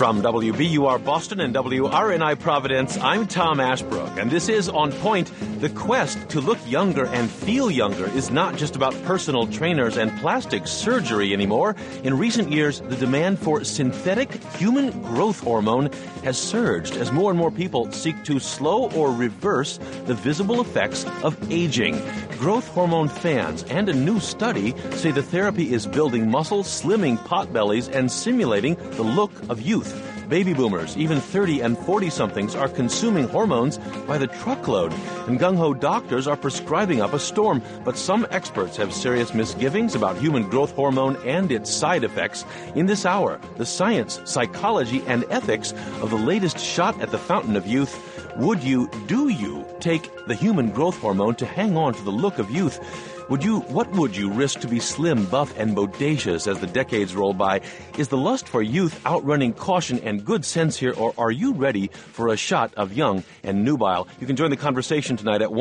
From WBUR Boston and WRNI Providence, I'm Tom Ashbrook, and this is On Point. The quest to look younger and feel younger is not just about personal trainers and plastic surgery anymore. In recent years, the demand for synthetic human growth hormone has surged as more and more people seek to slow or reverse the visible effects of aging. Growth hormone fans and a new study say the therapy is building muscle, slimming potbellies, and simulating the look of youth. Baby boomers, even 30 and 40-somethings, are consuming hormones by the truckload, and gung-ho doctors are prescribing up a storm. But some experts have serious misgivings about human growth hormone and its side effects. In this hour, the science, psychology, and ethics of the latest shot at the fountain of youth. Do you take the human growth hormone to hang on to the look of youth? What would you risk to be slim, buff, and bodacious as the decades roll by? Is the lust for youth outrunning caution and good sense here, or are you ready for a shot of young and nubile? You can join the conversation tonight at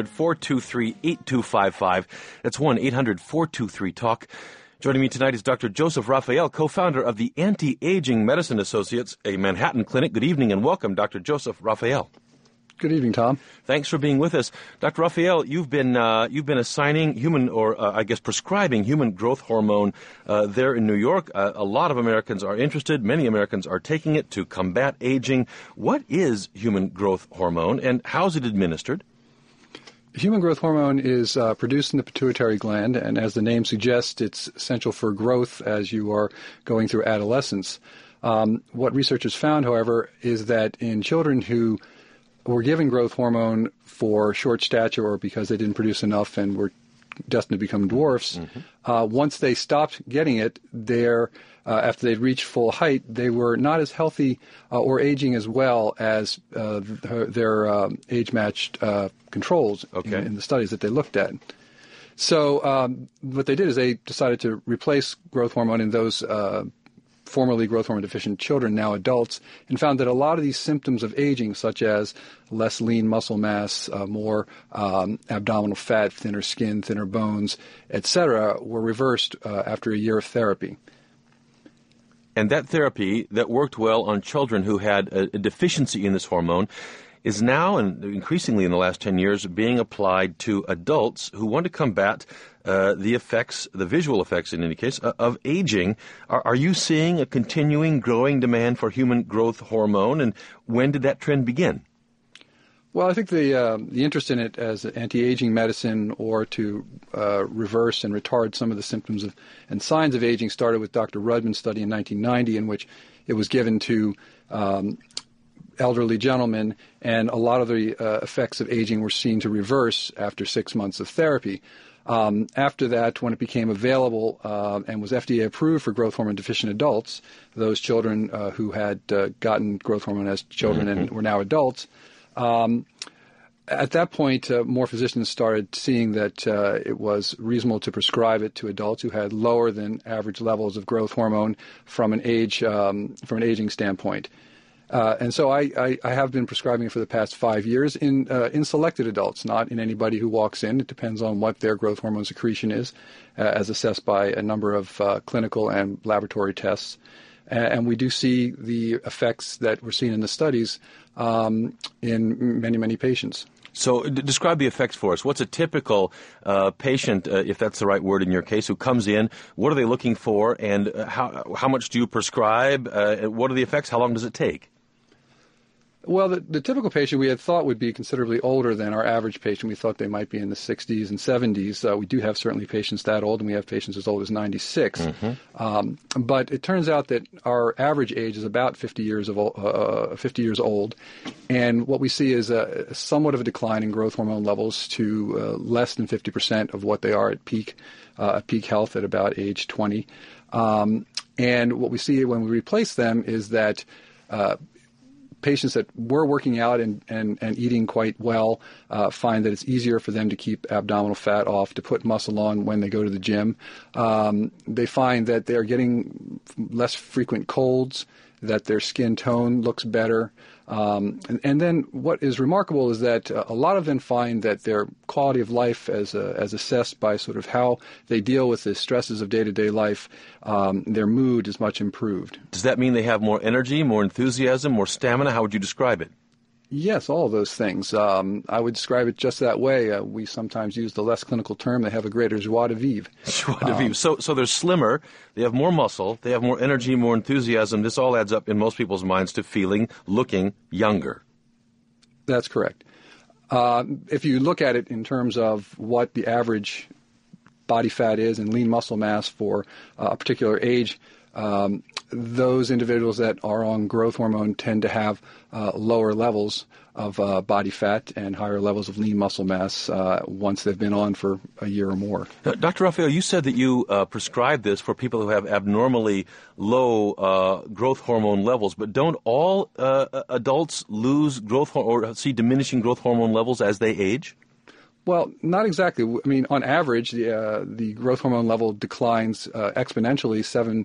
1-800-423-8255. That's 1-800-423-TALK. Joining me tonight is Dr. Joseph Raphael, co-founder of the Anti-Aging Medicine Associates, a Manhattan clinic. Good evening and welcome, Dr. Joseph Raphael. Good evening, Tom. Thanks for being with us. Dr. Raphael, you've been assigning prescribing human growth hormone there in New York. A lot of Americans are interested. Many Americans are taking it to combat aging. What is human growth hormone and how is it administered? Human growth hormone is produced in the pituitary gland, and as the name suggests, it's essential for growth as you are going through adolescence. What researchers found, however, is that in children who were given growth hormone for short stature or because they didn't produce enough and were destined to become dwarfs, once they stopped getting it, after they'd reached full height, they were not as healthy or aging as well as their age-matched controls in the studies that they looked at. So what they did is they decided to replace growth hormone in those formerly growth hormone deficient children, now adults, and found that a lot of these symptoms of aging, such as less lean muscle mass, more abdominal fat, thinner skin, thinner bones, etc., were reversed after a year of therapy. And that therapy that worked well on children who had a deficiency in this hormone is now, and increasingly in the last 10 years, being applied to adults who want to combat the effects, the visual effects in any case, of aging. Are you seeing a continuing growing demand for human growth hormone, and when did that trend begin? Well, I think the interest in it as anti-aging medicine or to reverse and retard some of the symptoms and signs of aging started with Dr. Rudman's study in 1990, in which it was given to elderly gentlemen, and a lot of the effects of aging were seen to reverse after 6 months of therapy. After that, when it became available and was FDA approved for growth hormone deficient adults, those children who had gotten growth hormone as children and were now adults, at that point, more physicians started seeing that it was reasonable to prescribe it to adults who had lower than average levels of growth hormone from an aging standpoint. And so I have been prescribing it for the past 5 years in selected adults, not in anybody who walks in. It depends on what their growth hormone secretion is, as assessed by a number of clinical and laboratory tests. And we do see the effects that we're seeing in the studies in many, many patients. So describe the effects for us. What's a typical patient, if that's the right word in your case, who comes in? What are they looking for, and how much do you prescribe? What are the effects? How long does it take? Well, the typical patient we had thought would be considerably older than our average patient. We thought they might be in the 60s and 70s. We do have certainly patients that old, and we have patients as old as 96. But it turns out that our average age is about 50 years old. And what we see is somewhat of a decline in growth hormone levels to less than 50% of what they are at peak health at about age 20. And what we see when we replace them is that patients that were working out and eating quite well find that it's easier for them to keep abdominal fat off, to put muscle on when they go to the gym. They find that they're getting less frequent colds, that their skin tone looks better, And then what is remarkable is that a lot of them find that their quality of life as assessed by sort of how they deal with the stresses of day-to-day life, their mood is much improved. Does that mean they have more energy, more enthusiasm, more stamina? How would you describe it? Yes, all of those things. I would describe it just that way. We sometimes use the less clinical term. They have a greater joie de vivre. Joie de vivre. So they're slimmer, they have more muscle, they have more energy, more enthusiasm. This all adds up in most people's minds to looking younger. That's correct. If you look at it in terms of what the average body fat is and lean muscle mass for a particular age, those individuals that are on growth hormone tend to have lower levels of body fat and higher levels of lean muscle mass once they've been on for a year or more. Now, Dr. Raphael, you said that you prescribe this for people who have abnormally low growth hormone levels, but don't all adults lose growth or see diminishing growth hormone levels as they age? Well, not exactly. I mean, on average, the growth hormone level declines exponentially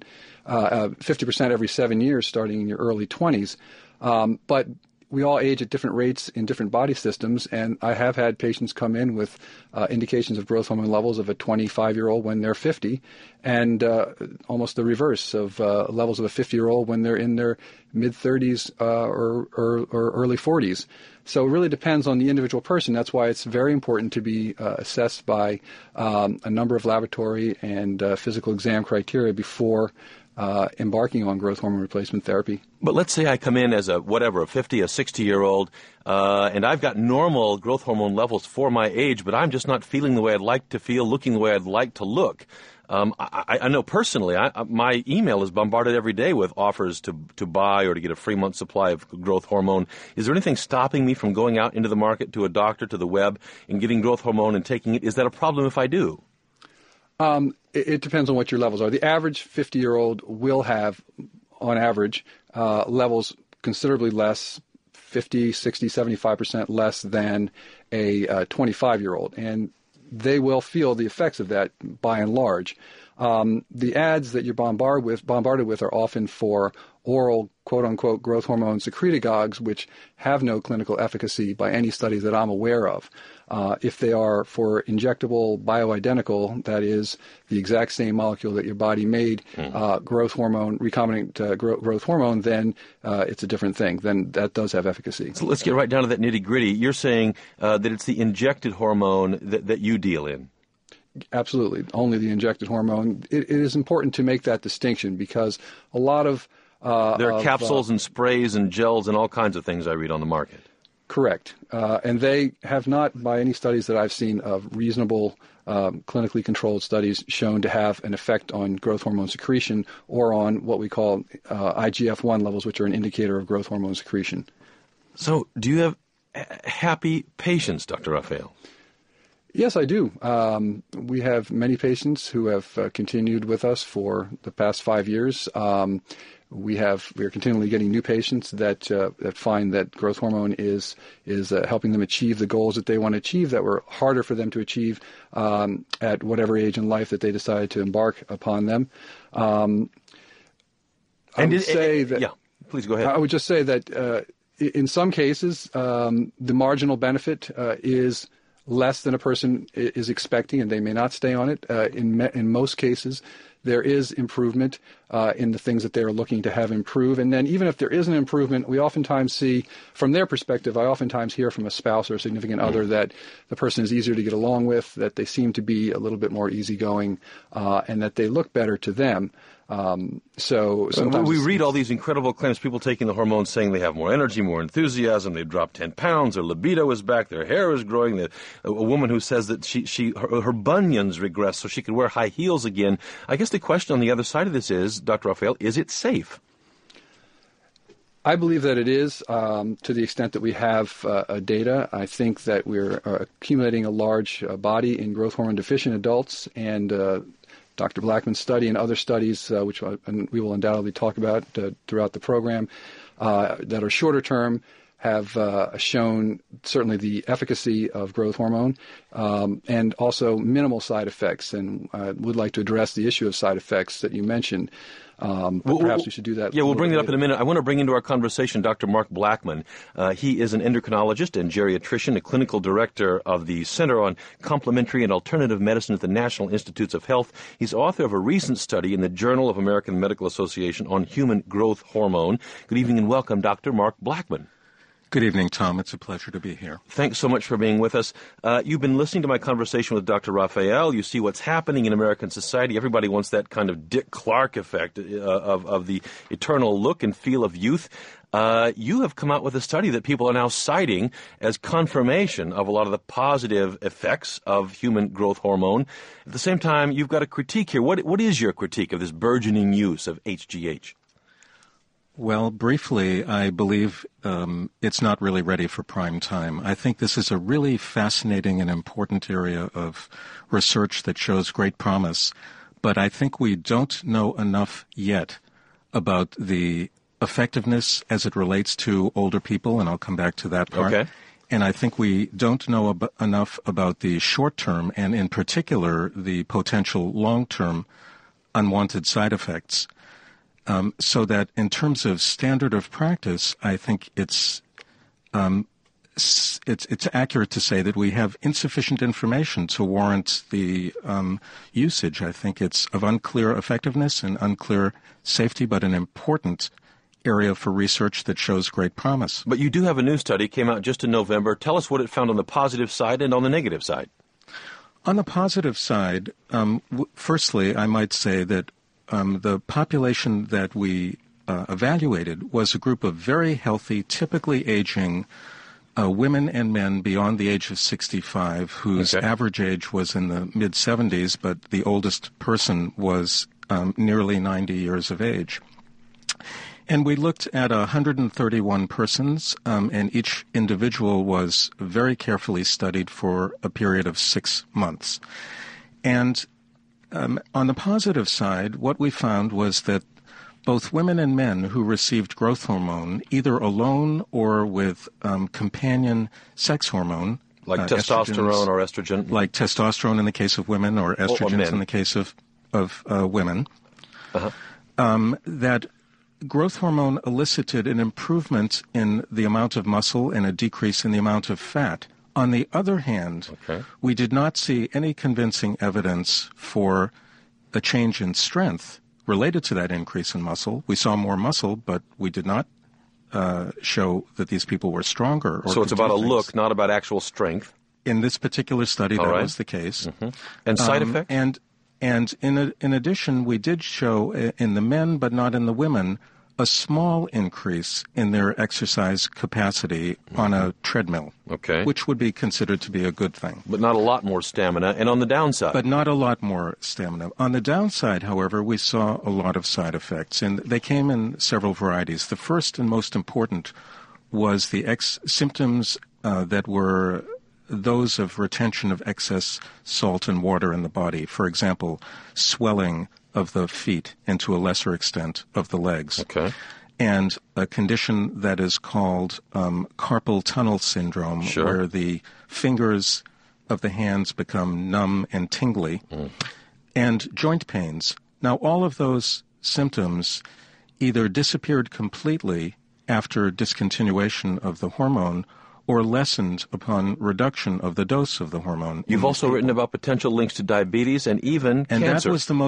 50% every 7 years, starting in your early 20s. But we all age at different rates in different body systems, and I have had patients come in with indications of growth hormone levels of a 25-year-old when they're 50, and almost the reverse of levels of a 50-year-old when they're in their mid-30s or early 40s. So it really depends on the individual person. That's why it's very important to be assessed by a number of laboratory and physical exam criteria before embarking on growth hormone replacement therapy. But let's say I come in as a 50, a 60-year-old, and I've got normal growth hormone levels for my age, but I'm just not feeling the way I'd like to feel, looking the way I'd like to look. I know personally, my email is bombarded every day with offers to buy or to get a free month supply of growth hormone. Is there anything stopping me from going out into the market, to a doctor, to the web, and getting growth hormone and taking it? Is that a problem if I do? It depends on what your levels are. The average 50-year-old will have, on average, levels considerably less, 50, 60, 75% less than a 25-year-old. And they will feel the effects of that by and large. The ads that you're bombarded with are often for oral, quote-unquote, growth hormone secretagogues, which have no clinical efficacy by any studies that I'm aware of. If they are for injectable bioidentical, that is the exact same molecule that your body made, growth hormone, recombinant growth hormone, then it's a different thing. Then that does have efficacy. So let's get right down to that nitty-gritty. You're saying that it's the injected hormone that you deal in. Absolutely. Only the injected hormone. It is important to make that distinction because a lot of... there are capsules and sprays and gels and all kinds of things I read on the market. Correct. And they have not, by any studies that I've seen of reasonable clinically controlled studies, shown to have an effect on growth hormone secretion or on what we call IGF-1 levels, which are an indicator of growth hormone secretion. So do you have happy patients, Dr. Raphael? Yes, I do. We have many patients who have continued with us for the past 5 years. We are continually getting new patients that find that growth hormone is helping them achieve the goals that they want to achieve that were harder for them to achieve at whatever age in life that they decided to embark upon them. Yeah, please go ahead. I would just say that in some cases, the marginal benefit is less than a person is expecting, and they may not stay on it. In most cases, there is improvement in the things that they are looking to have improve. And then even if there is an improvement, we oftentimes see, from their perspective, I oftentimes hear from a spouse or a significant other that the person is easier to get along with, that they seem to be a little bit more easygoing, and that they look better to them. So sometimes we read all these incredible claims, people taking the hormones saying they have more energy, more enthusiasm, they've dropped 10 pounds, their libido is back, their hair is growing. A woman who says that her bunions regress so she could wear high heels again. I guess the question on the other side of this is, Dr. Raphael, is it safe? I believe that it is, to the extent that we have data. I think that we're accumulating a large body in growth hormone deficient adults, and Dr. Blackman's study and other studies, which we will undoubtedly talk about throughout the program, that are shorter term, have shown certainly the efficacy of growth hormone and also minimal side effects. And I would like to address the issue of side effects that you mentioned. Perhaps we should do that. Yeah, we'll bring that up in a minute. I want to bring into our conversation Dr. Mark Blackman. He is an endocrinologist and geriatrician, a clinical director of the Center on Complementary and Alternative Medicine at the National Institutes of Health. He's author of a recent study in the Journal of American Medical Association on human growth hormone. Good evening and welcome, Dr. Mark Blackman. Good evening, Tom. It's a pleasure to be here. Thanks so much for being with us. You've been listening to my conversation with Dr. Raphael. You see what's happening in American society. Everybody wants that kind of Dick Clark effect of the eternal look and feel of youth. You have come out with a study that people are now citing as confirmation of a lot of the positive effects of human growth hormone. At the same time, you've got a critique here. What is your critique of this burgeoning use of HGH? Well, briefly, I believe it's not really ready for prime time. I think this is a really fascinating and important area of research that shows great promise, but I think we don't know enough yet about the effectiveness as it relates to older people, and I'll come back to that part. Okay. And I think we don't know enough about the short-term, and in particular, the potential long-term unwanted side effects. So that in terms of standard of practice, I think it's accurate to say that we have insufficient information to warrant the usage. I think it's of unclear effectiveness and unclear safety, but an important area for research that shows great promise. But you do have a new study, came out just in November. Tell us what it found on the positive side and on the negative side. On the positive side, firstly, I might say that the population that we evaluated was a group of very healthy, typically aging women and men beyond the age of 65, whose average age was in the mid-70s, but the oldest person was nearly 90 years of age. And we looked at 131 persons, and each individual was very carefully studied for a period of 6 months. And on the positive side, what we found was that both women and men who received growth hormone, either alone or with companion sex hormone, like testosterone or estrogen, like testosterone in the case of women or estrogens in the case of women, that growth hormone elicited an improvement in the amount of muscle and a decrease in the amount of fat. On the other hand, we did not see any convincing evidence for a change in strength related to that increase in muscle. We saw more muscle, but we did not show that these people were stronger. So it's about a look, not about actual strength. In this particular study, that was the case. And side effects? And in addition, we did show in the men, but not in the women, a small increase in their exercise capacity on a treadmill, which would be considered to be a good thing. But not a lot more stamina. And on the downside? But not a lot more stamina. On the downside, however, we saw a lot of side effects, and they came in several varieties. The first and most important was the symptoms that were those of retention of excess salt and water in the body. For example, swelling of the feet and to a lesser extent of the legs. And a condition that is called carpal tunnel syndrome, where the fingers of the hands become numb and tingly, and joint pains. Now, all of those symptoms either disappeared completely after discontinuation of the hormone or lessened upon reduction of the dose of the hormone. You've also written about potential links to diabetes and even cancer. And that was the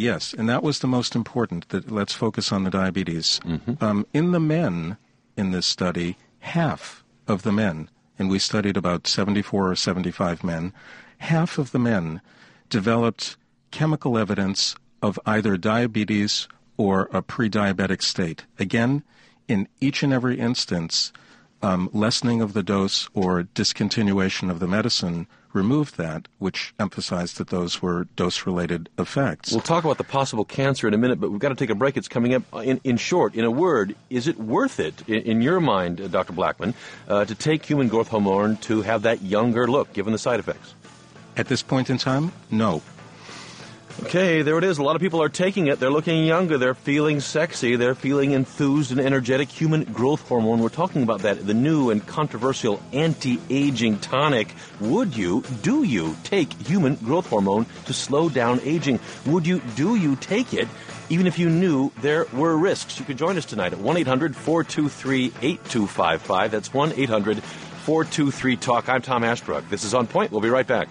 most important. Let's focus on the diabetes. In the men in this study, half of the men, and we studied about 74 or 75 men, half of the men developed chemical evidence of either diabetes or a pre-diabetic state. Again, in each and every instance, lessening of the dose or discontinuation of the medicine removed that, which emphasized that those were dose-related effects. We'll talk about the possible cancer in a minute, but we've got to take a break. It's coming up. In short, in a word, is it worth it, in your mind, Dr. Blackman, to take human growth hormone to have that younger look, given the side effects? At this point in time, no. Okay, there it is. A lot of people are taking it. They're looking younger. They're feeling sexy. They're feeling enthused and energetic. Human growth hormone. We're talking about that. The new and controversial anti-aging tonic. Do you take human growth hormone to slow down aging? Do you take it even if you knew there were risks? You could join us tonight at 1-800-423-8255. That's 1-800-423-TALK. I'm Tom Ashbrook. This is On Point. We'll be right back.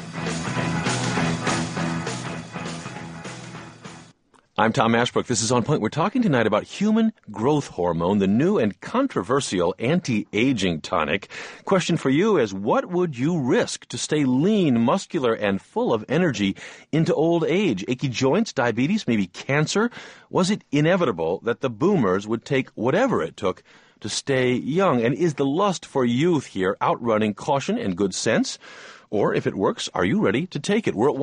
I'm Tom Ashbrook. This is On Point. We're talking tonight about human growth hormone, the new and controversial anti-aging tonic. Question for you is, what would you risk to stay lean, muscular, and full of energy into old age? Achy joints, diabetes, maybe cancer? Was it inevitable that the boomers would take whatever it took to stay young? And is the lust for youth here outrunning caution and good sense? Or, if it works, are you ready to take it? We're at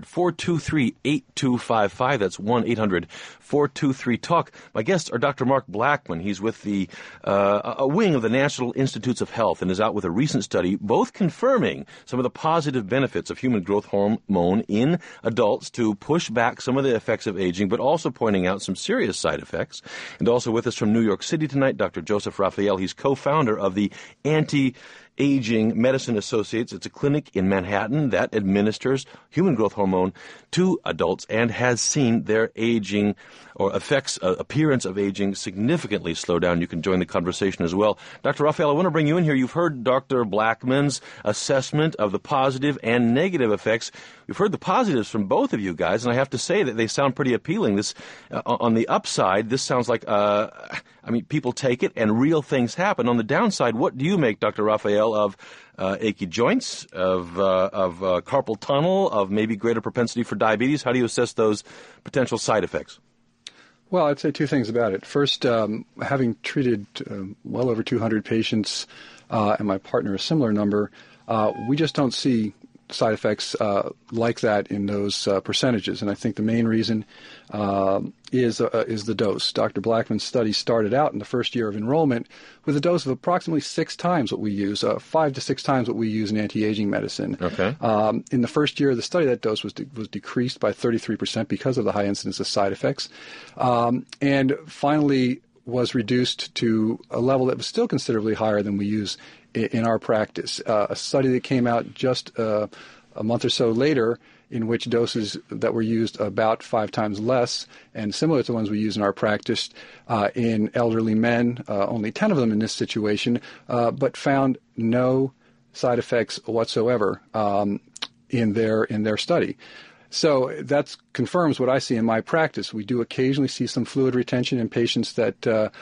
1-800-423-8255. That's 1-800-423-TALK. My guests are Dr. Mark Blackman. He's with the a wing of the National Institutes of Health and is out with a recent study, both confirming some of the positive benefits of human growth hormone in adults to push back some of the effects of aging, but also pointing out some serious side effects. And also with us from New York City tonight, Dr. Joseph Raphael. He's co-founder of the Anti-Aging Medicine Associates. It's a clinic in Manhattan that administers human growth hormone to adults and has seen their aging or appearance of aging significantly slow down. You can join the conversation as well. Dr. Raphael, I want to bring you in here. You've heard Dr. Blackman's assessment of the positive and negative effects. We've heard the positives from both of you guys, and I have to say that they sound pretty appealing. This, on the upside, this sounds like, people take it and real things happen. On the downside, what do you make, Dr. Raphael, of achy joints, of carpal tunnel, of maybe greater propensity for diabetes? How do you assess those potential side effects? Well, I'd say two things about it. First, having treated well over 200 patients and my partner a similar number, we just don't see side effects like that in those percentages. And I think the main reason is the dose. Dr. Blackman's study started out in the first year of enrollment with a dose of approximately 6 times what we use, 5 to 6 times what we use in anti-aging medicine. Okay. In the first year of the study, that dose was decreased by 33% because of the high incidence of side effects. And finally was reduced to a level that was still considerably higher than we use in our practice. A study that came out just a month or so later, in which doses that were used about 5 times less and similar to the ones we use in our practice in elderly men, only 10 of them in this situation, but found no side effects whatsoever in their study. So that confirms what I see in my practice. We do occasionally see some fluid retention in patients that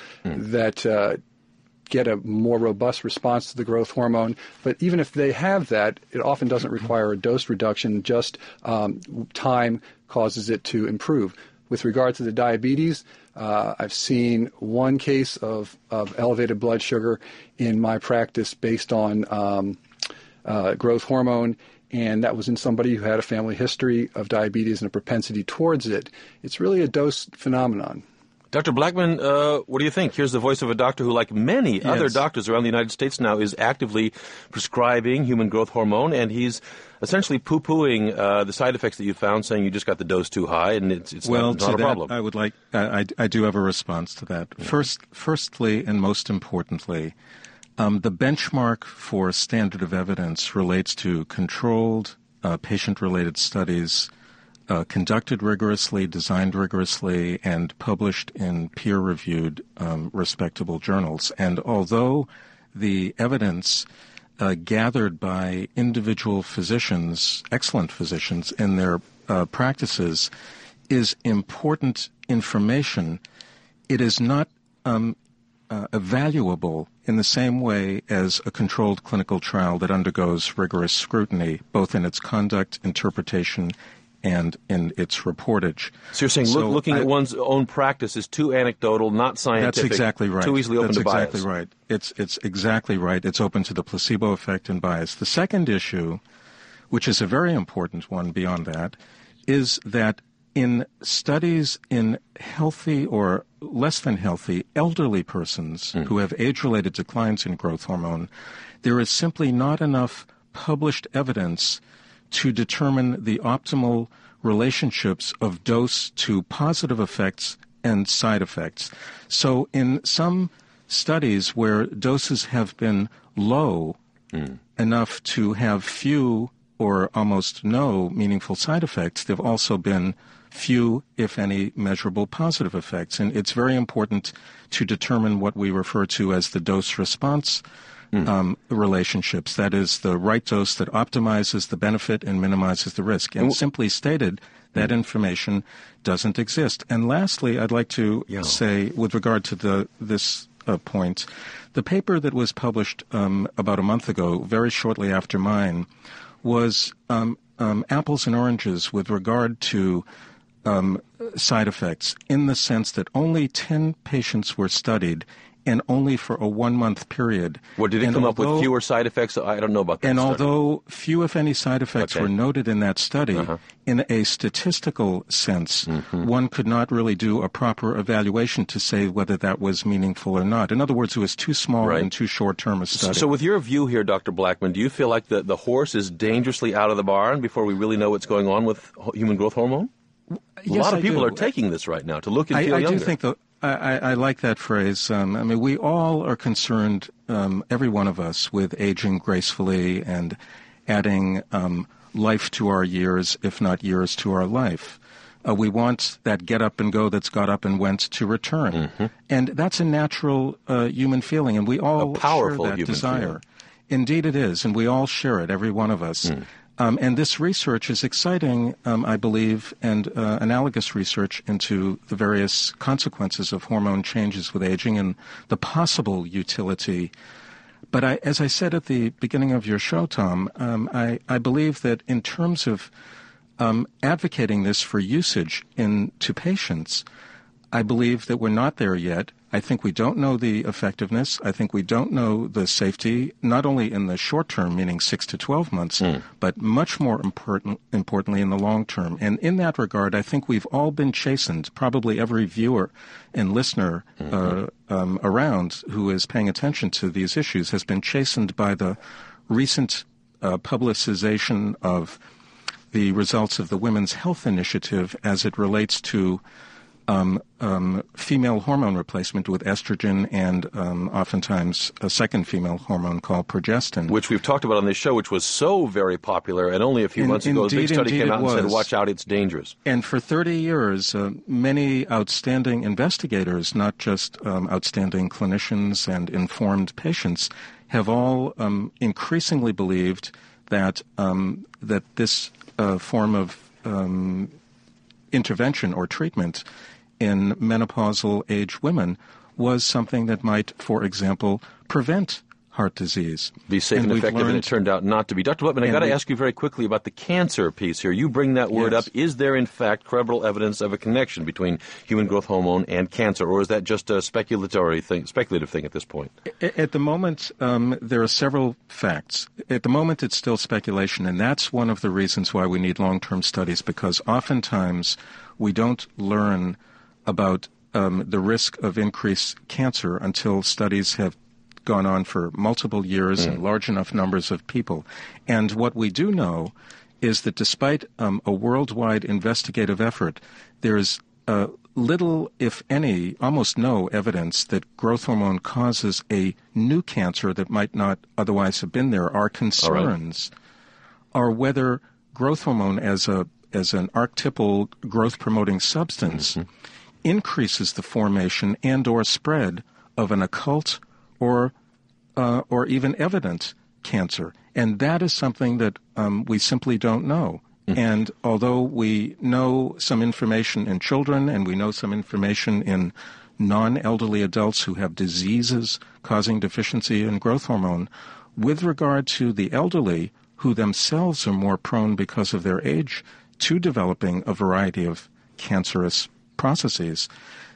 get a more robust response to the growth hormone. But even if they have that, it often doesn't require a dose reduction. Just time causes it to improve. With regard to the diabetes, I've seen one case of elevated blood sugar in my practice based on growth hormone, and that was in somebody who had a family history of diabetes and a propensity towards it. It's really a dose phenomenon. Dr. Blackman, what do you think? Here's the voice of a doctor who, like many other doctors around the United States now, is actively prescribing human growth hormone, and he's essentially poo-pooing the side effects that you found, saying you just got the dose too high, and it's not a problem. I would like. I do have a response to that. Yeah. Firstly, and most importantly, the benchmark for standard of evidence relates to controlled patient-related studies conducted rigorously, designed rigorously, and published in peer-reviewed respectable journals. And although the evidence gathered by individual physicians, excellent physicians in their practices, is important information, it is not evaluable in the same way as a controlled clinical trial that undergoes rigorous scrutiny, both in its conduct, interpretation, and in its reportage. So you're saying looking at one's own practice is too anecdotal, not scientific. That's exactly right. Too easily open to bias. That's exactly right. It's exactly right. It's open to the placebo effect and bias. The second issue, which is a very important one beyond that, is that in studies in healthy or less than healthy elderly persons who have age-related declines in growth hormone, there is simply not enough published evidence to determine the optimal relationships of dose to positive effects and side effects. So in some studies where doses have been low enough to have few or almost no meaningful side effects, there have also been few, if any, measurable positive effects. And it's very important to determine what we refer to as the dose-response relationships. That is, the right dose that optimizes the benefit and minimizes the risk. And simply stated, that information doesn't exist. And lastly, I'd like to say, with regard to this point, the paper that was published about a month ago, very shortly after mine, was apples and oranges with regard to side effects, in the sense that only 10 patients were studied and only for a 1-month period. Well, did it come up with fewer side effects? I don't know about that. And study. Although few, if any, side effects were noted in that study, in a statistical sense, one could not really do a proper evaluation to say whether that was meaningful or not. In other words, it was too small and too short-term a study. So with your view here, Dr. Blackman, do you feel like the horse is dangerously out of the barn before we really know what's going on with human growth hormone? A lot of people are taking this right now to look and feel younger. I do think I like that phrase. We all are concerned, every one of us, with aging gracefully and adding life to our years, if not years to our life. We want that get up and go that's got up and went to return. And that's a natural human feeling, and we all share that desire. Feeling. Indeed it is, and we all share it, every one of us. And this research is exciting, I believe, and analogous research into the various consequences of hormone changes with aging and the possible utility. But as I said at the beginning of your show, Tom, I believe that in terms of advocating this for usage to patients, I believe that we're not there yet. I think we don't know the effectiveness. I think we don't know the safety, not only in the short term, meaning 6 to 12 months, but much more importantly in the long term. And in that regard, I think we've all been chastened, probably every viewer and listener around who is paying attention to these issues has been chastened by the recent publicization of the results of the Women's Health Initiative as it relates to female hormone replacement with estrogen and oftentimes a second female hormone called progestin. Which we've talked about on this show, which was so very popular, and only a few months ago a big study came out and said, watch out, it's dangerous. And for 30 years, many outstanding investigators, not just outstanding clinicians and informed patients, have all increasingly believed that that this form of intervention or treatment in menopausal age women was something that might, for example, prevent heart disease. Be safe and effective, and it turned out not to be. Dr. Blackman, I've got to ask you very quickly about the cancer piece here. You bring that word up. Is there, in fact, credible evidence of a connection between human growth hormone and cancer, or is that just a speculative thing at this point? At the moment, there are several facts. At the moment, it's still speculation, and that's one of the reasons why we need long-term studies, because oftentimes we don't learn about the risk of increased cancer until studies have gone on for multiple years and large enough numbers of people. And what we do know is that despite a worldwide investigative effort, there's little, if any, almost no evidence that growth hormone causes a new cancer that might not otherwise have been there. Our concerns are whether growth hormone as an archetypal growth-promoting substance increases the formation and or spread of an occult or even evident cancer. And that is something that we simply don't know. And although we know some information in children and we know some information in non-elderly adults who have diseases causing deficiency in growth hormone, with regard to the elderly who themselves are more prone because of their age to developing a variety of cancerous processes,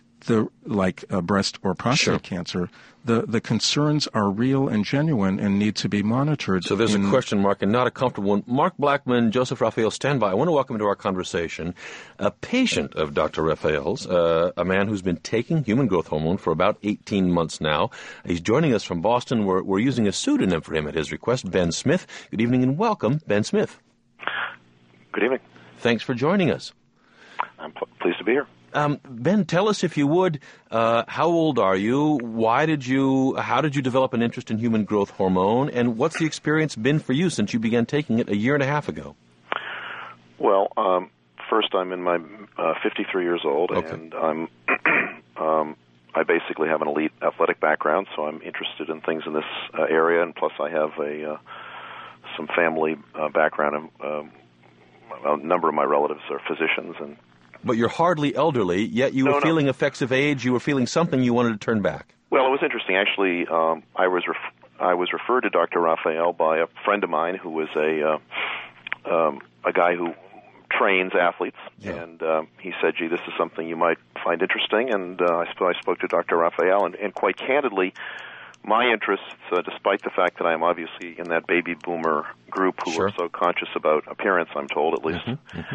like breast or prostate cancer, the concerns are real and genuine and need to be monitored. So there's a question mark, and not a comfortable one. Mark Blackman, Joseph Raphael, stand by. I want to welcome to our conversation a patient of Dr. Raphael's, a man who's been taking human growth hormone for about 18 months now. He's joining us from Boston. We're using a pseudonym for him at his request, Ben Smith. Good evening and welcome, Ben Smith. Good evening. Thanks for joining us. I'm pleased to be here. Ben, tell us, if you would, how old are you? How did you develop an interest in human growth hormone? And what's the experience been for you since you began taking it a year and a half ago? Well, first, I'm in my 53 years old, Okay. and I'm I basically have an elite athletic background, so I'm interested in things in this area, and plus I have some family background. A number of my relatives are physicians, and But you're hardly elderly, yet you were feeling effects of age. You were feeling something you wanted to turn back. well, it was interesting. Actually, I was referred to Dr. Raphael by a friend of mine who was a guy who trains athletes, and he said, "Gee, this is something you might find interesting." And I spoke to Dr. Raphael, and quite candidly, my interests, despite the fact that I am obviously in that baby boomer group who are so conscious about appearance, I'm told at least,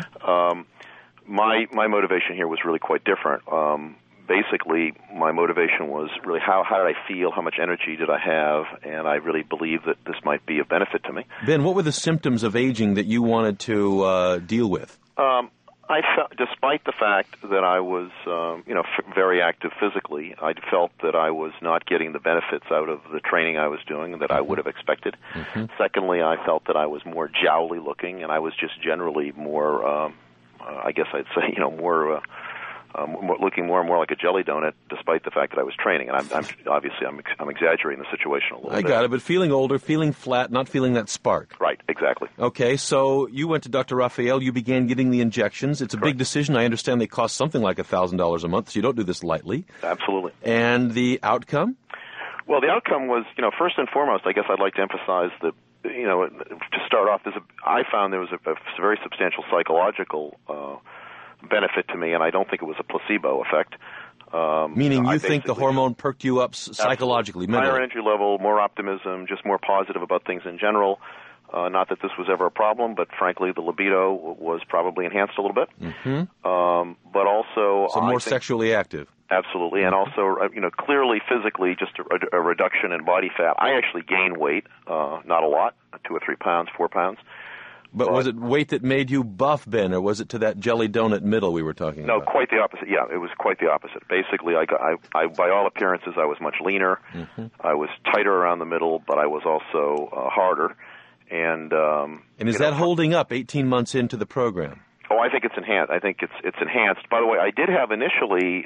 my motivation here was really quite different. Basically, my motivation was really how did I feel, how much energy did I have, and I really believed that this might be of benefit to me. Ben, what were the symptoms of aging that you wanted to deal with? I felt, despite the fact that I was, very active physically, I felt that I was not getting the benefits out of the training I was doing that I would have expected. Secondly, I felt that I was more jowly looking, and I was just generally more, I guess I'd say, looking more and more like a jelly donut, despite the fact that I was training. And I'm obviously exaggerating the situation a little bit. I got it, but feeling older, feeling flat, not feeling that spark. Right, exactly. Okay, so you went to Dr. Raphael. You began getting the injections. It's a big decision. I understand they cost something like $1,000 a month, so you don't do this lightly. Absolutely. And the outcome? Well, the outcome was, first and foremost, I guess I'd like to emphasize that, to start off, I found there was a very substantial psychological benefit to me, and I don't think it was a placebo effect. Meaning you think the hormone perked you up psychologically, mentally? Higher energy level, more optimism, just more positive about things in general. Not that this was ever a problem, but frankly, the libido was probably enhanced a little bit. But also... So more sexually active. Absolutely, and also, clearly physically, just a reduction in body fat. I actually gained weight, not a lot, 2 or 3 pounds, 4 pounds. But was it weight that made you buff, Ben, or was it to that jelly donut middle we were talking about? No, quite the opposite. Yeah, it was quite the opposite. Basically, I by all appearances, I was much leaner. I was tighter around the middle, but I was also harder. And is that holding up 18 months into the program? Oh, I think it's enhanced. I think it's enhanced. By the way, I did have initially,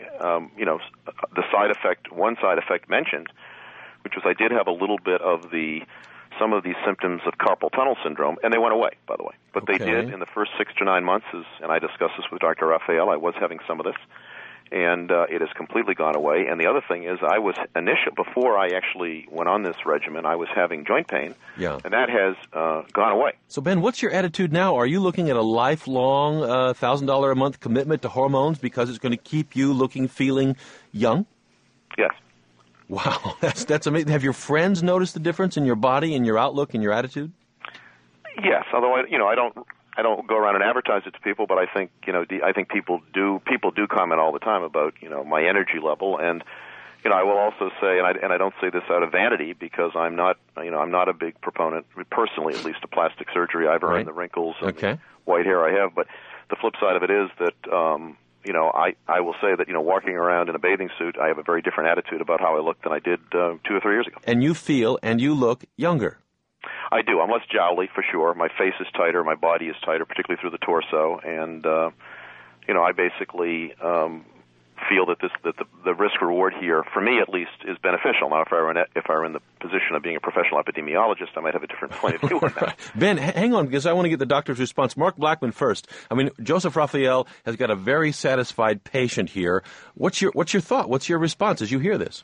the side effect, one side effect mentioned, which was I did have a little bit of some of these symptoms of carpal tunnel syndrome, and they went away, by the way. But they did in the first 6 to 9 months, and I discussed this with Dr. Raphael. I was having some of this, and it has completely gone away. And the other thing is, before I actually went on this regimen, I was having joint pain, and that has gone away. So, Ben, what's your attitude now? Are you looking at a lifelong $1,000 a month commitment to hormones because it's going to keep you looking, feeling young? Yes. Wow, that's amazing. Have your friends noticed the difference in your body, in your outlook, in your attitude? Yes, although I don't go around and advertise it to people, but I think I think people do comment all the time about my energy level, and I will also say, and I don't say this out of vanity because I'm not a big proponent personally, at least, of plastic surgery. I've earned the wrinkles and the white hair I have, but the flip side of it is that I will say that, walking around in a bathing suit, I have a very different attitude about how I look than I did 2 or 3 years ago. And you feel and you look younger. I do. I'm less jowly, for sure. My face is tighter. My body is tighter, particularly through the torso. And, I basically feel that the risk-reward here, for me at least, is beneficial. Now, if I were in the position of being a professional epidemiologist, I might have a different point of view on that. Ben, hang on, because I want to get the doctor's response. Mark Blackman first. I mean, Joseph Raphael has got a very satisfied patient here. What's your thought? What's your response as you hear this?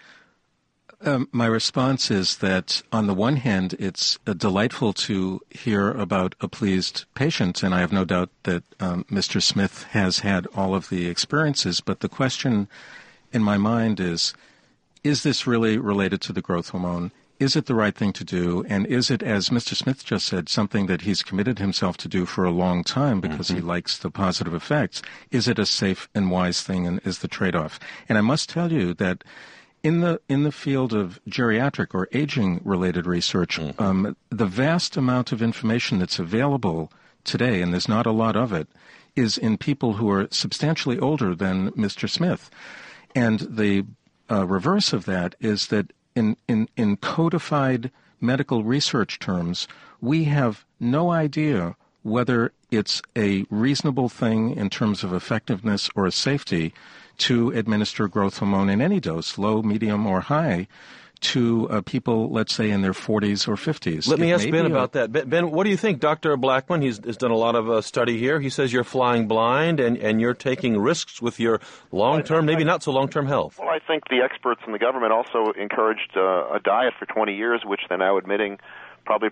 My response is that, on the one hand, it's delightful to hear about a pleased patient, and I have no doubt that Mr. Smith has had all of the experiences, but the question in my mind is this really related to the growth hormone? Is it the right thing to do? And is it, as Mr. Smith just said, something that he's committed himself to do for a long time because he likes the positive effects? Is it a safe and wise thing, and is the trade-off? And I must tell you that in the field of geriatric or aging-related research, the vast amount of information that's available today, and there's not a lot of it, is in people who are substantially older than Mr. Smith. And the reverse of that is that in codified medical research terms, we have no idea whether it's a reasonable thing in terms of effectiveness or safety to administer growth hormone in any dose, low, medium, or high, to people, let's say, in their 40s or 50s. Let me ask Ben about that. Ben, what do you think? Dr. Blackman, has done a lot of study here. He says you're flying blind and you're taking risks with your long-term, maybe not so long-term health. Well, I think the experts in the government also encouraged a diet for 20 years, which they're now admitting probably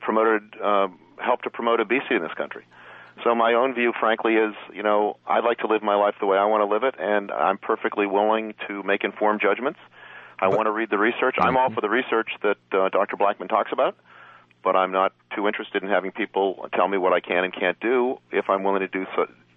helped to promote obesity in this country. So my own view, frankly, is, I'd like to live my life the way I want to live it, and I'm perfectly willing to make informed judgments. I want to read the research. I'm all for the research that Dr. Blackman talks about, but I'm not too interested in having people tell me what I can and can't do if I'm willing to do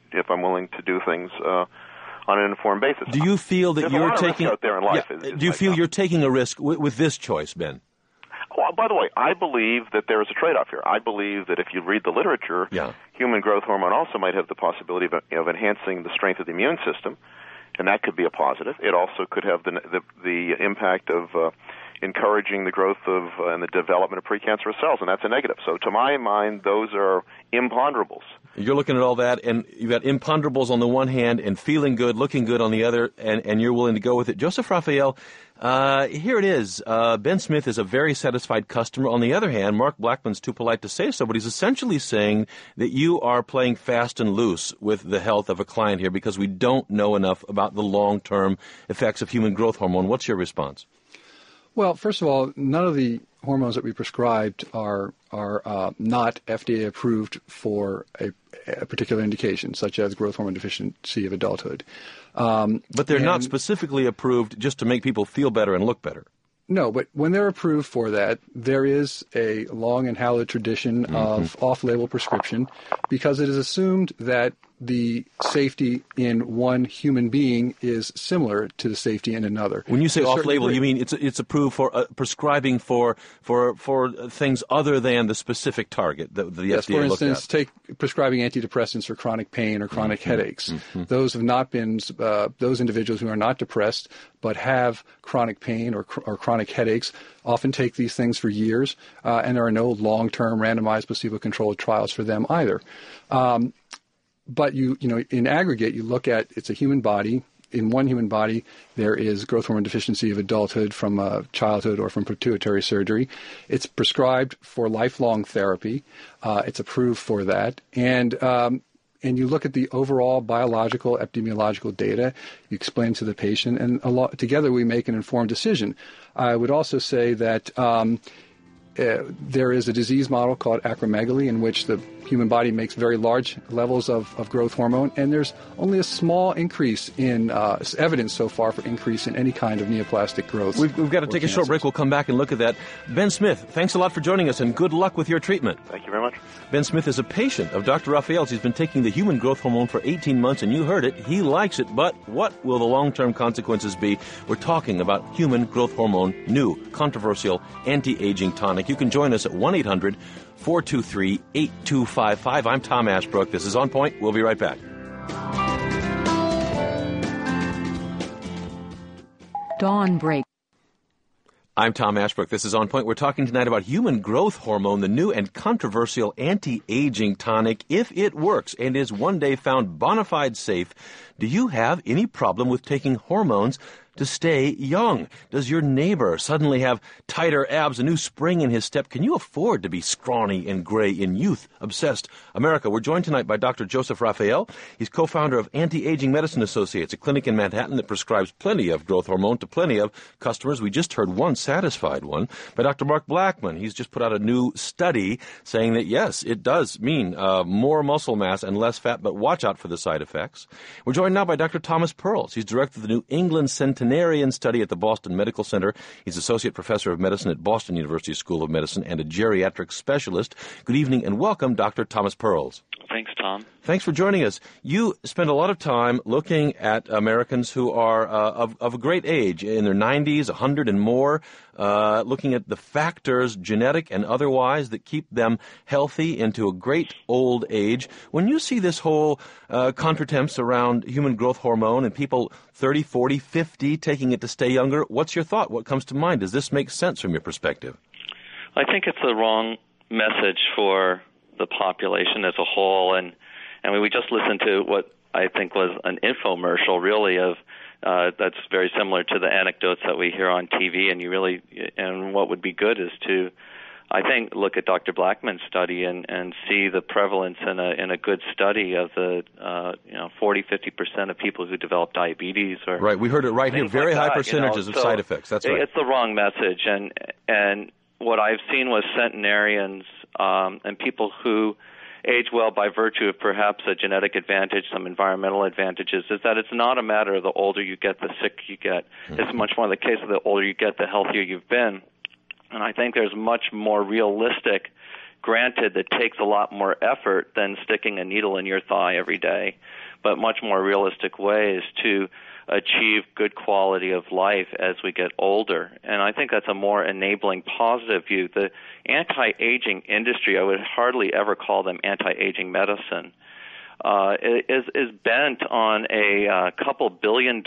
things on an informed basis. Do you feel that you're taking out there in life? Do you feel you're taking a risk with this choice, Ben? Well, by the way, I believe that there is a trade-off here. I believe that if you read the literature, human growth hormone also might have the possibility of enhancing the strength of the immune system, and that could be a positive. It also could have the impact of encouraging the growth of and the development of precancerous cells, and that's a negative. So to my mind, those are imponderables. You're looking at all that, and you've got imponderables on the one hand and feeling good, looking good on the other, and you're willing to go with it. Joseph Raphael, here it is. Ben Smith is a very satisfied customer. On the other hand, Mark Blackman's too polite to say so, but he's essentially saying that you are playing fast and loose with the health of a client here because we don't know enough about the long-term effects of human growth hormone. What's your response? Well, first of all, none of the hormones that we prescribed are not FDA approved for a particular indication, such as growth hormone deficiency of adulthood. But they're not specifically approved just to make people feel better and look better. No, but when they're approved for that, there is a long and hallowed tradition of off-label prescription because it is assumed that the safety in one human being is similar to the safety in another. When you say off-label, you mean it's approved for prescribing for things other than the specific target that the FDA looked at? For instance, take prescribing antidepressants for chronic pain or chronic headaches. Those have not been those individuals who are not depressed but have chronic pain or chronic headaches often take these things for years, and there are no long-term randomized placebo-controlled trials for them either. But in aggregate, you look at it's a human body. In one human body, there is growth hormone deficiency of adulthood from childhood or from pituitary surgery. It's prescribed for lifelong therapy. It's approved for that. And you look at the overall biological, epidemiological data, you explain to the patient, and together we make an informed decision. I would also say that there is a disease model called acromegaly in which the human body makes very large levels of growth hormone, and there's only a small increase in evidence so far for increase in any kind of neoplastic growth. We've got to take a short break. We'll come back and look at that. Ben Smith, thanks a lot for joining us, and good luck with your treatment. Thank you very much. Ben Smith is a patient of Dr. Raphael's. He's been taking the human growth hormone for 18 months, and you heard it. He likes it, but what will the long-term consequences be? We're talking about human growth hormone, new, controversial, anti-aging tonic. You can join us at 1-800-423-8255. I'm Tom Ashbrook. This is On Point. We'll be right back. Dawn Break. I'm Tom Ashbrook. This is On Point. We're talking tonight about human growth hormone, the new and controversial anti-aging tonic. If it works and is one day found bona fide safe, do you have any problem with taking hormones to stay young? Does your neighbor suddenly have tighter abs, a new spring in his step? Can you afford to be scrawny and gray in youth-obsessed America? We're joined tonight by Dr. Joseph Raphael. He's co-founder of Anti-Aging Medicine Associates, a clinic in Manhattan that prescribes plenty of growth hormone to plenty of customers. We just heard one satisfied one. By Dr. Mark Blackman. He's just put out a new study saying that, yes, it does mean more muscle mass and less fat, but watch out for the side effects. We're joined now by Dr. Thomas Perls. He's director of the New England Centenarian Study at the Boston Medical Center. He's associate professor of medicine at Boston University School of Medicine and a geriatric specialist. Good evening and welcome, Dr. Thomas Perls. Thanks, Tom. Tom. Thanks for joining us. You spend a lot of time looking at Americans who are of a great age, in their 90s, 100 and more, looking at the factors, genetic and otherwise, that keep them healthy into a great old age. When you see this whole contretemps around human growth hormone and people 30, 40, 50 taking it to stay younger, what's your thought? What comes to mind? Does this make sense from your perspective? I think it's the wrong message for the population as a whole, and we just listened to what I think was an infomercial, really, of that's very similar to the anecdotes that we hear on TV. And what would be good is to, I think, look at Dr. Blackman's study and see the prevalence in a good study of the 40-50% of people who develop diabetes or right. We heard it right here. Very high percentages of side effects. That's right. It's the wrong message, and what I've seen with centenarians and people who age well by virtue of perhaps a genetic advantage, some environmental advantages, is that it's not a matter of the older you get, the sicker you get. Mm-hmm. It's much more the case of the older you get, the healthier you've been. And I think there's much more realistic, granted that takes a lot more effort than sticking a needle in your thigh every day, but much more realistic ways to achieve good quality of life as we get older. And I think that's a more enabling, positive view. The anti-aging industry, I would hardly ever call them anti-aging medicine, is bent on a couple $1 billion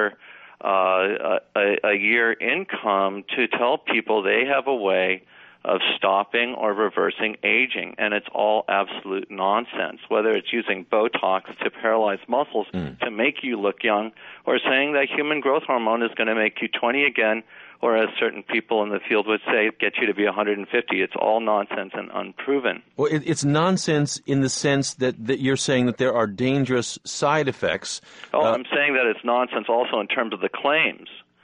a year income to tell people they have a way of stopping or reversing aging, and it's all absolute nonsense, whether it's using Botox to paralyze muscles to make you look young, or saying that human growth hormone is going to make you 20 again, or as certain people in the field would say, get you to be 150. It's all nonsense and unproven. Well, it's nonsense in the sense that you're saying that there are dangerous side effects. I'm saying that it's nonsense also in terms of the claims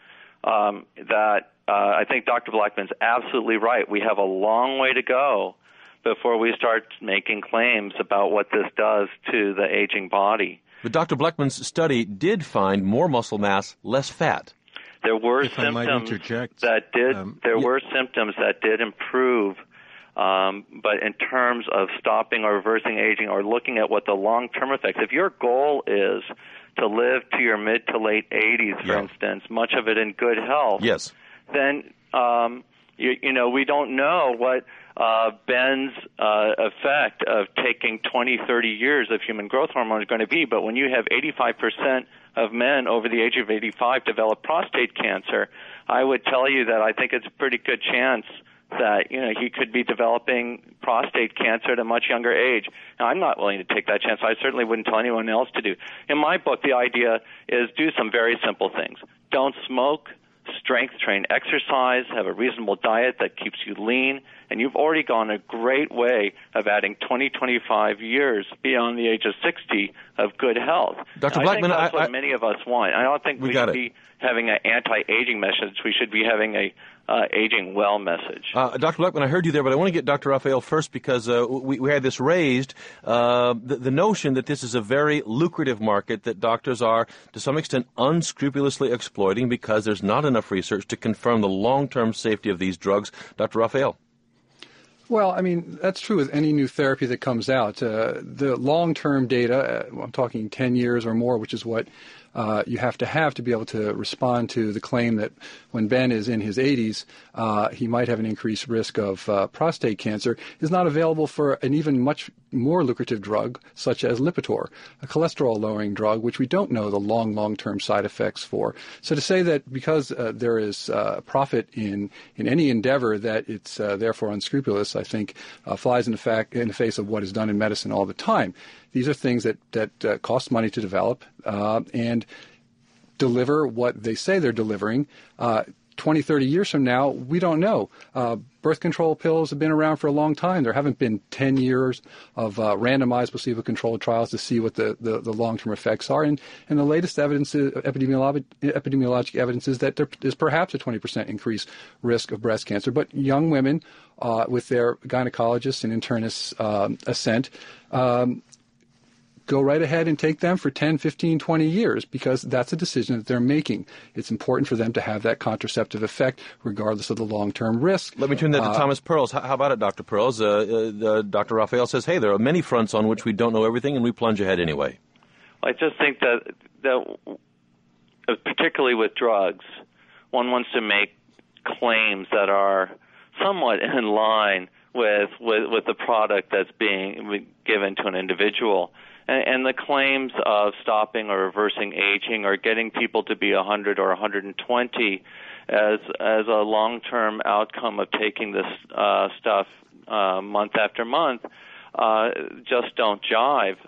I think Dr. Blackman's absolutely right. We have a long way to go before we start making claims about what this does to the aging body. But Dr. Blackman's study did find more muscle mass, less fat. There were symptoms that did improve, but in terms of stopping or reversing aging or looking at what the long-term effects, if your goal is to live to your mid to late 80s, for instance, much of it in good health, yes, then we don't know what Ben's effect of taking 20, 30 years of human growth hormone is going to be. But when you have 85% of men over the age of 85 develop prostate cancer, I would tell you that I think it's a pretty good chance that he could be developing prostate cancer at a much younger age. Now, I'm not willing to take that chance. I certainly wouldn't tell anyone else to do. In my book, the idea is do some very simple things. Don't smoke. Strength train, exercise, have a reasonable diet that keeps you lean, and you've already gone a great way of adding 20, 25 years beyond the age of 60 of good health. Dr. Blackman, I think that's what many of us want. I don't think we should be having an anti-aging message. We should be having a aging well message. Dr. Blackman, I heard you there, but I want to get Dr. Raphael first because we had this raised, the notion that this is a very lucrative market that doctors are, to some extent, unscrupulously exploiting because there's not enough research to confirm the long-term safety of these drugs. Dr. Raphael. Well, I mean, that's true with any new therapy that comes out. The long-term data, I'm talking 10 years or more, which is what you have to be able to respond to the claim that when Ben is in his 80s, he might have an increased risk of prostate cancer, is not available for an even much more lucrative drug such as Lipitor, a cholesterol-lowering drug, which we don't know the long-term side effects for. So to say that because there is profit in any endeavor that it's therefore unscrupulous, I think flies in the face of what is done in medicine all the time. These are things that cost money to develop and deliver what they say they're delivering. 20, 30 years from now, we don't know. Birth control pills have been around for a long time. There haven't been 10 years of randomized placebo-controlled trials to see what the long-term effects are. And the latest evidence, epidemiologic evidence, is that there is perhaps a 20% increased risk of breast cancer. But young women with their gynecologists and internists' assent go right ahead and take them for 10, 15, 20 years because that's a decision that they're making. It's important for them to have that contraceptive effect regardless of the long-term risk. Let me turn that to Thomas Perls. How about it, Dr. Perls? Dr. Raphael says, hey, there are many fronts on which we don't know everything and we plunge ahead anyway. I just think that particularly with drugs, one wants to make claims that are somewhat in line with the product that's being given to an individual. And the claims of stopping or reversing aging or getting people to be 100 or 120 as a long-term outcome of taking this stuff month after month just don't jive.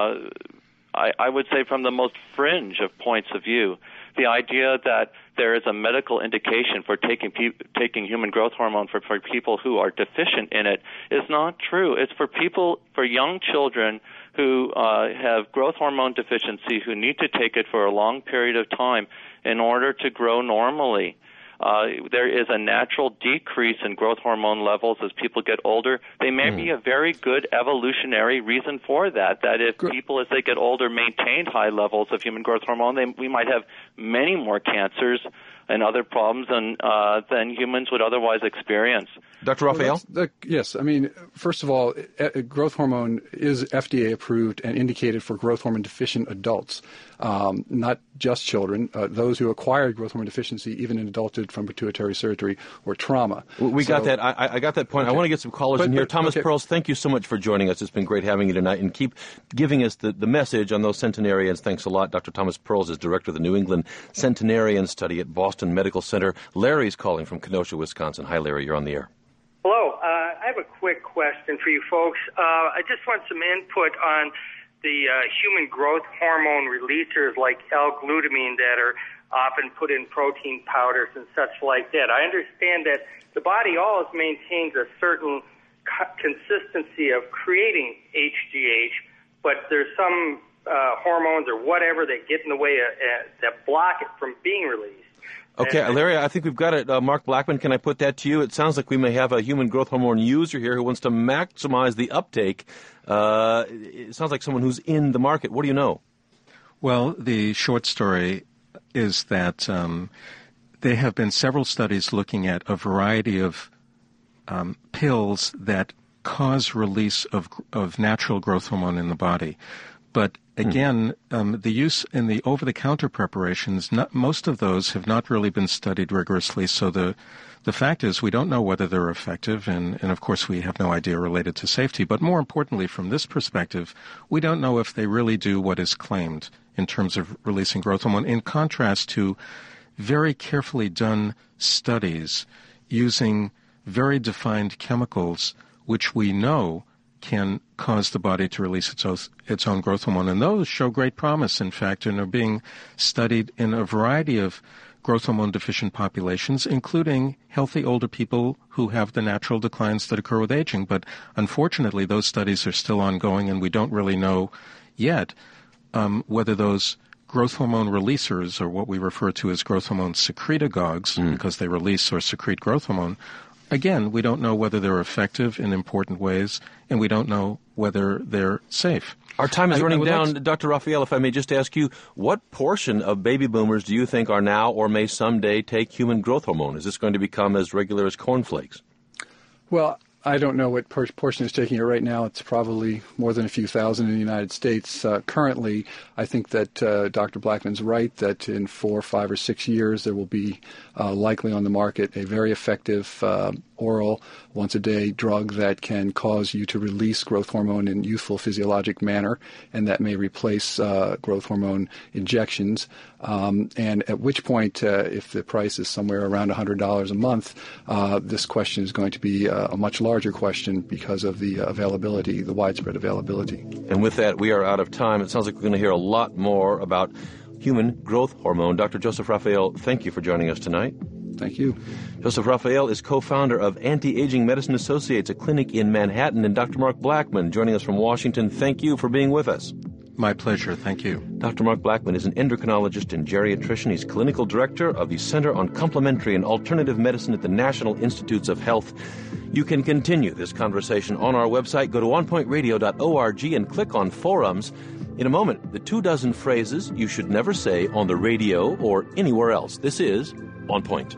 I would say from the most fringe of points of view, the idea that there is a medical indication for taking human growth hormone for people who are deficient in it is not true. It's for young children who have growth hormone deficiency who need to take it for a long period of time in order to grow normally. There is a natural decrease in growth hormone levels as people get older. There may be a very good evolutionary reason for that, that if people as they get older maintained high levels of human growth hormone, we might have many more cancers and other problems than humans would otherwise experience. Dr. Raphael? Yes. I mean, first of all, growth hormone is FDA approved and indicated for growth hormone deficient adults, not just children, those who acquired growth hormone deficiency even in adulthood from pituitary surgery or trauma. We got that. I got that point. Okay. I want to get some callers in here. Thomas Perls, thank you so much for joining us. It's been great having you tonight, and keep giving us the message on those centenarians. Thanks a lot. Dr. Thomas Perls is director of the New England Centenarian Study at Boston Medical Center. Larry's calling from Kenosha, Wisconsin. Hi, Larry. You're on the air. Hello. I have a quick question for you folks. I just want some input on the human growth hormone releasers like L-glutamine that are often put in protein powders and such like that. I understand that the body always maintains a certain consistency of creating HGH, but there's some hormones or whatever that get in the way that block it from being released. Okay, Larry, I think we've got it. Mark Blackman, can I put that to you? It sounds like we may have a human growth hormone user here who wants to maximize the uptake. It sounds like someone who's in the market. What do you know? Well, the short story is that there have been several studies looking at a variety of pills that cause release of natural growth hormone in the body. But again, the use in the over-the-counter preparations, most of those have not really been studied rigorously. So the fact is we don't know whether they're effective, and of course we have no idea related to safety. But more importantly, from this perspective, we don't know if they really do what is claimed in terms of releasing growth hormone, in contrast to very carefully done studies using very defined chemicals which we know can cause the body to release its own growth hormone. And those show great promise, in fact, and are being studied in a variety of growth hormone deficient populations, including healthy older people who have the natural declines that occur with aging. But unfortunately, those studies are still ongoing, and we don't really know yet whether those growth hormone releasers, or what we refer to as growth hormone secretagogues, because they release or secrete growth hormone, again, we don't know whether they're effective in important ways, and we don't know whether they're safe. Our time is running down. Dr. Raphael, if I may just ask you, what portion of baby boomers do you think are now or may someday take human growth hormone? Is this going to become as regular as cornflakes? Well, I don't know what portion is taking it right now. It's probably more than a few thousand in the United States. Currently, I think that Dr. Blackman's right that in 4, 5, or 6 years there will be likely on the market a very effective oral once-a-day drug that can cause you to release growth hormone in youthful physiologic manner, and that may replace growth hormone injections. And at which point, if the price is somewhere around $100 a month, this question is going to be a much larger question because of the availability, the widespread availability. And with that, we are out of time. It sounds like we're going to hear a lot more about human growth hormone. Dr. Joseph Raphael, thank you for joining us tonight. Thank you. Joseph Raphael is co-founder of Anti-Aging Medicine Associates, a clinic in Manhattan, and Dr. Mark Blackman joining us from Washington. Thank you for being with us. My pleasure. Thank you. Dr. Mark Blackman is an endocrinologist and geriatrician. He's clinical director of the Center on Complementary and Alternative Medicine at the National Institutes of Health. You can continue this conversation on our website. Go to onpointradio.org and click on forums. In a moment, the 24 phrases you should never say on the radio or anywhere else. This is On Point.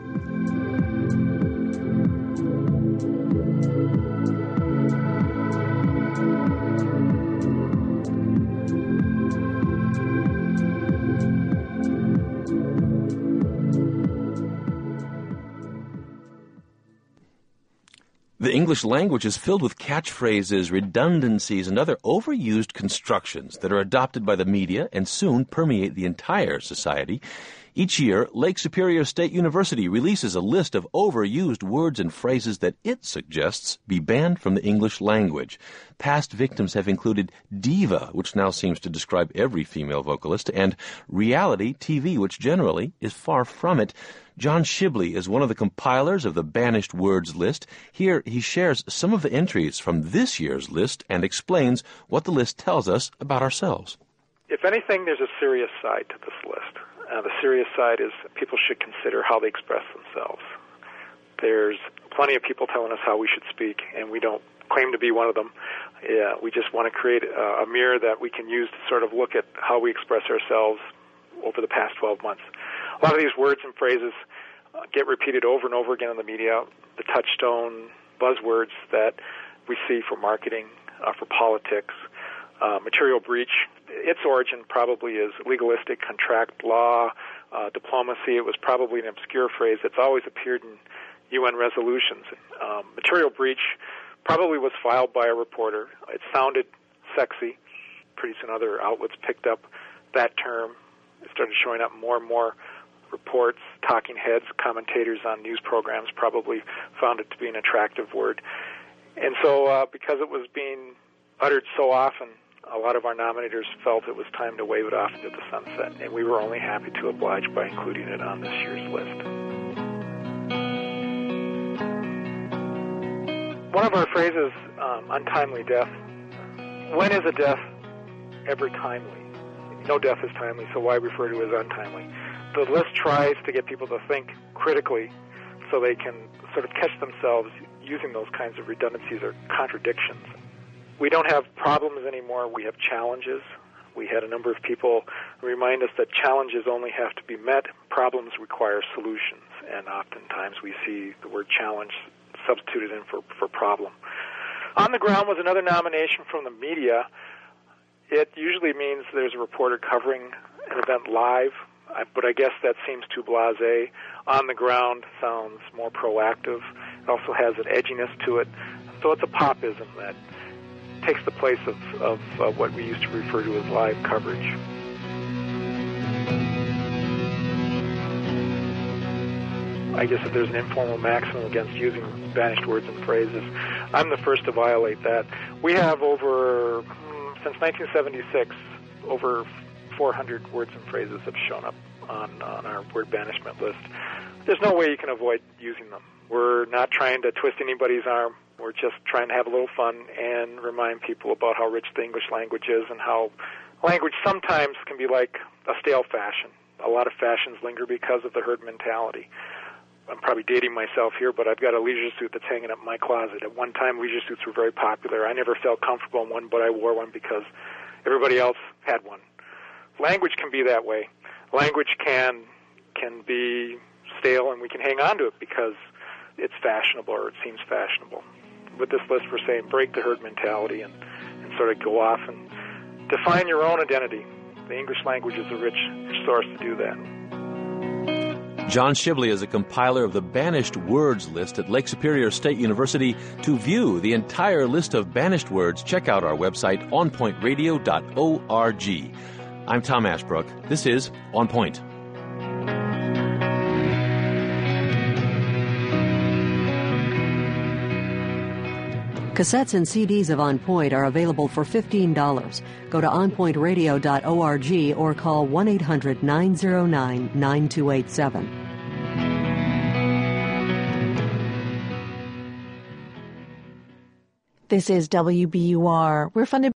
The English language is filled with catchphrases, redundancies, and other overused constructions that are adopted by the media and soon permeate the entire society. Each year, Lake Superior State University releases a list of overused words and phrases that it suggests be banned from the English language. Past victims have included diva, which now seems to describe every female vocalist, and reality TV, which generally is far from it. John Shibley is one of the compilers of the Banished Words list. Here he shares some of the entries from this year's list and explains what the list tells us about ourselves. If anything, there's a serious side to this list. The serious side is people should consider how they express themselves. There's plenty of people telling us how we should speak, and we don't claim to be one of them. We just want to create a mirror that we can use to sort of look at how we express ourselves over the past 12 months. A lot of these words and phrases get repeated over and over again in the media, the touchstone buzzwords that we see for marketing, for politics. Material breach, its origin probably is legalistic contract law, diplomacy. It was probably an obscure phrase that's always appeared in UN resolutions. Material breach probably was filed by a reporter. It sounded sexy. Pretty soon other outlets picked up that term. It started showing up more and more reports. Talking heads, commentators on news programs probably found it to be an attractive word. And so because it was being uttered so often, a lot of our nominators felt it was time to wave it off into the sunset, and we were only happy to oblige by including it on this year's list. One of our phrases, untimely death. When is a death ever timely? No death is timely, so why refer to it as untimely? The list tries to get people to think critically so they can sort of catch themselves using those kinds of redundancies or contradictions. We don't have problems anymore. We have challenges. We had a number of people remind us that challenges only have to be met. Problems require solutions. And oftentimes we see the word challenge substituted in for problem. On the ground was another nomination from the media. It usually means there's a reporter covering an event live, but I guess that seems too blasé. On the ground sounds more proactive. It also has an edginess to it. So it's a popism that takes the place of what we used to refer to as live coverage. I guess if there's an informal maximum against using banished words and phrases, I'm the first to violate that. We have since 1976, over 400 words and phrases have shown up on our word banishment list. There's no way you can avoid using them. We're not trying to twist anybody's arm. We're just trying to have a little fun and remind people about how rich the English language is and how language sometimes can be like a stale fashion. A lot of fashions linger because of the herd mentality. I'm probably dating myself here, but I've got a leisure suit that's hanging up in my closet. At one time, leisure suits were very popular. I never felt comfortable in one, but I wore one because everybody else had one. Language can be that way. Language can be stale, and we can hang on to it because it's fashionable or it seems fashionable. With this list, we're saying break the herd mentality and sort of go off and define your own identity. The English language is a rich source to do that. John Shibley is a compiler of the Banished Words list at Lake Superior State University. To view the entire list of banished words, check out our website, onpointradio.org. I'm Tom Ashbrook. This is On Point. Cassettes and CDs of On Point are available for $15. Go to onpointradio.org or call 1-800-909-9287. This is WBUR. We're funded